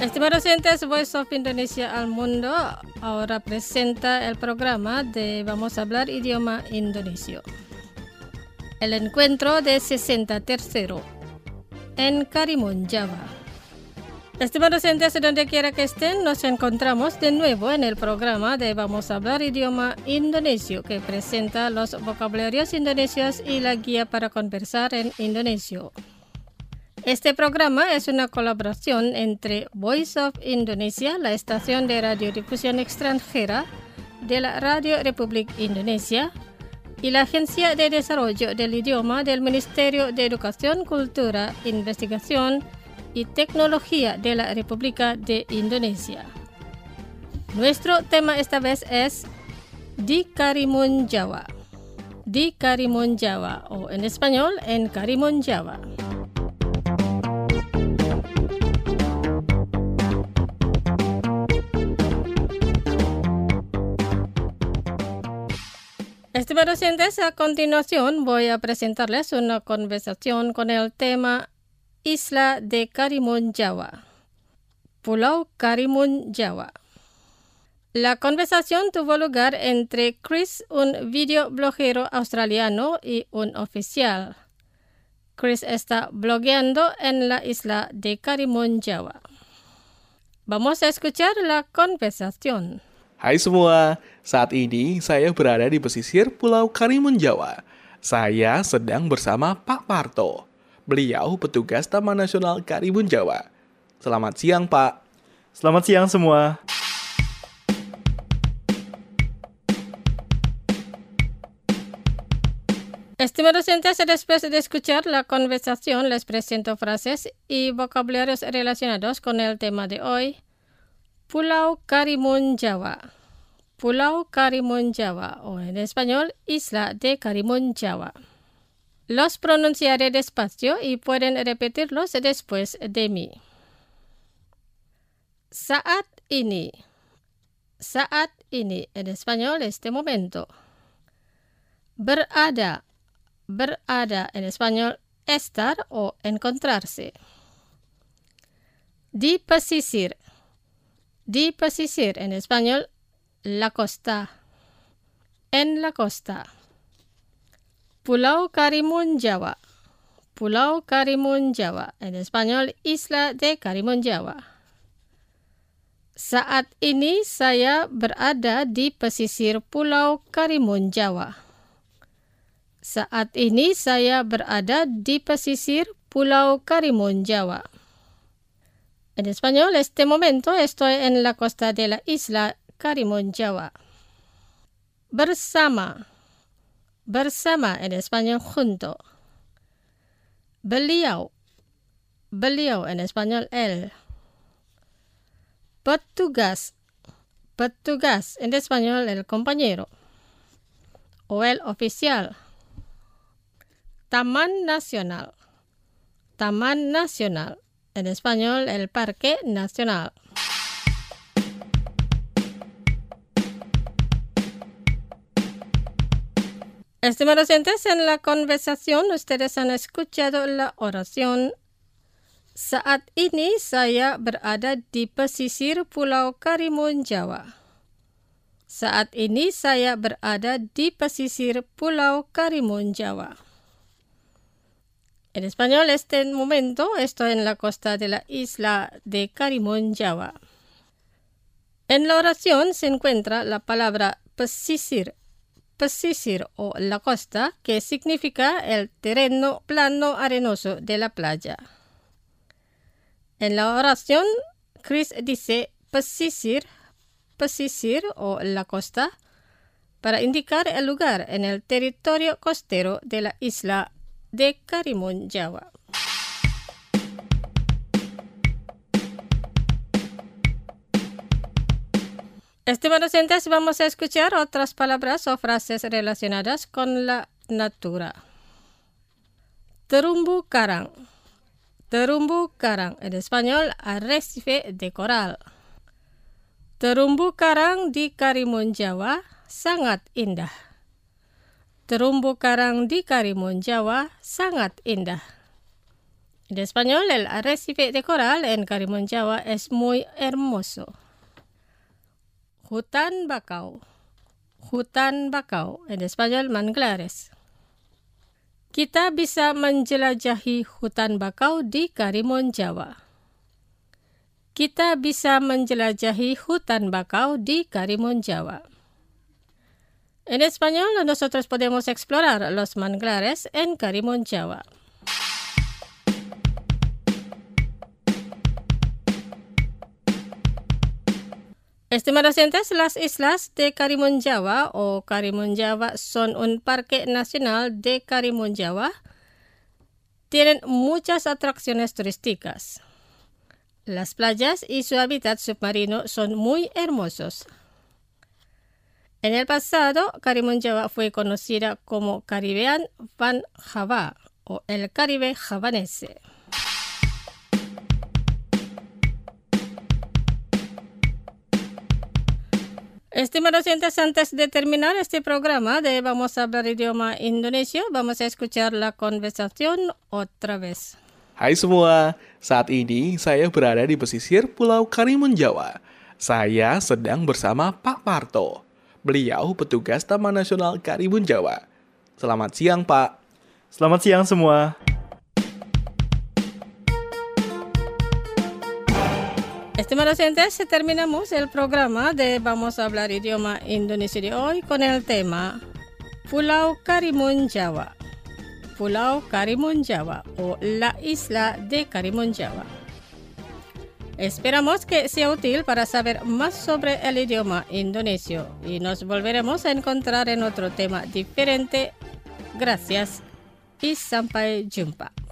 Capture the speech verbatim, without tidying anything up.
Estimados oyentes, Voice of Indonesia al Mundo ahora presenta el programa de Vamos a hablar idioma indonesio. El encuentro de sesenta y tres en Karimun, Java. Estimados oyentes, donde quiera que estén, nos encontramos de nuevo en el programa de Vamos a hablar idioma indonesio, que presenta los vocabularios indonesios y la guía para conversar en indonesio. Este programa es una colaboración entre Voice of Indonesia, la estación de radiodifusión extranjera de la Radio Republik Indonesia, y la Agencia de Desarrollo del Idioma del Ministerio de Educación, Cultura, Investigación y Tecnología de la República de Indonesia. Nuestro tema esta vez es Di Karimun, Java. Di Karimun, Java, o en español, en Karimun, Java. Estimados oyentes, a continuación voy a presentarles una conversación con el tema Isla de Karimun, Java. Pulau Karimun, Java. La conversación tuvo lugar entre Chris, un videobloguero australiano, y un oficial. Chris está blogueando en la isla de Karimun, Java. Vamos a escuchar la conversación. Hai semua, saat ini saya berada di pesisir Pulau Karimun, Jawa. Saya sedang bersama Pak Parto. Beliau petugas Taman Nasional Karimun, Jawa. Selamat siang, Pak. Selamat siang semua. Estimados oyentes, después de escuchar la conversación, les presento frases y vocabularios relacionados con el tema de hoy. Pulau Karimun, Java. Pulau Karimun, Java, o en español, Isla de Karimun, Java. Los pronunciaré despacio y pueden repetirlos después de mí. Saat ini. Saat ini, en español, este momento. Berada. Berada, en español, estar o encontrarse. Di pesisir. Di pesisir, en español, la costa. En la costa. Pulau Karimun, Java. Pulau Karimun, Java, en español, Isla de Karimun, Java. Saat ini saya berada di pesisir Pulau Karimun, Java. Saat ini saya berada di pesisir Pulau Karimun, Java. En español, este momento estoy en la costa de la isla Karimun, Java. Bersama. Bersama, en español, junto. Beliau. Beliau, en español, él. Petugas. Petugas, en español, el compañero. O el oficial. Taman Nasional. Taman Nasional. En español, el Parque Nacional. Estimados oyentes, en la conversación ustedes han escuchado la oración Saat ini saya berada di pesisir Pulau Karimun, Java. Saat ini saya berada di pesisir Pulau Karimun, Java. En español, este momento estoy en la costa de la isla de Karimun, Java. En la oración se encuentra la palabra pesisir, pesisir o la costa, que significa el terreno plano arenoso de la playa. En la oración, Chris dice pesisir, pesisir o la costa, para indicar el lugar en el territorio costero de la isla de Karimun, Java. Estimados oyentes, vamos a escuchar otras palabras o frases relacionadas con la natura. Terumbu karang. Terumbu karang, en español, arrecife de coral. Terumbu karang di Karimun, Jawa sangat indah. Terumbu karang di Karimun, Jawa sangat indah. En español, el arrecife de coral en Karimun Jawa es muy hermoso. Hutan bakau. Hutan bakau. En español, manglares. Kita bisa menjelajahi hutan bakau di Karimun Jawa. Kita bisa menjelajahi hutan bakau di Karimun Jawa. En español, nosotros podemos explorar los manglares en Karimun Jawa. Estimados oyentes, las islas de Karimun Jawa o Karimun Jawa son un parque nacional de Karimun Jawa. Tienen muchas atracciones turísticas. Las playas y su hábitat submarino son muy hermosos. En el pasado, Karimun Jawa fue conocida como Caribbean Van Java o el Caribe javanese. Estimados oyentes, antes de terminar este programa de Vamos a hablar idioma Indonesia, vamos a escuchar la conversación otra vez. Hai semua, saat ini saya berada di pesisir Pulau Karimun Jawa. Saya sedang bersama Pak Parto. Beliau petugas Taman Nasional Karimun Jawa. Selamat siang, Pak. Selamat siang semua. Estimados oyentes, terminamos el programa de Vamos a hablar idioma Indonesia de hoy con el tema Pulau Karimun Jawa. Pulau Karimun Jawa o la isla de Karimun Jawa. Esperamos que sea útil para saber más sobre el idioma indonesio y nos volveremos a encontrar en otro tema diferente. Gracias y sampai jumpa.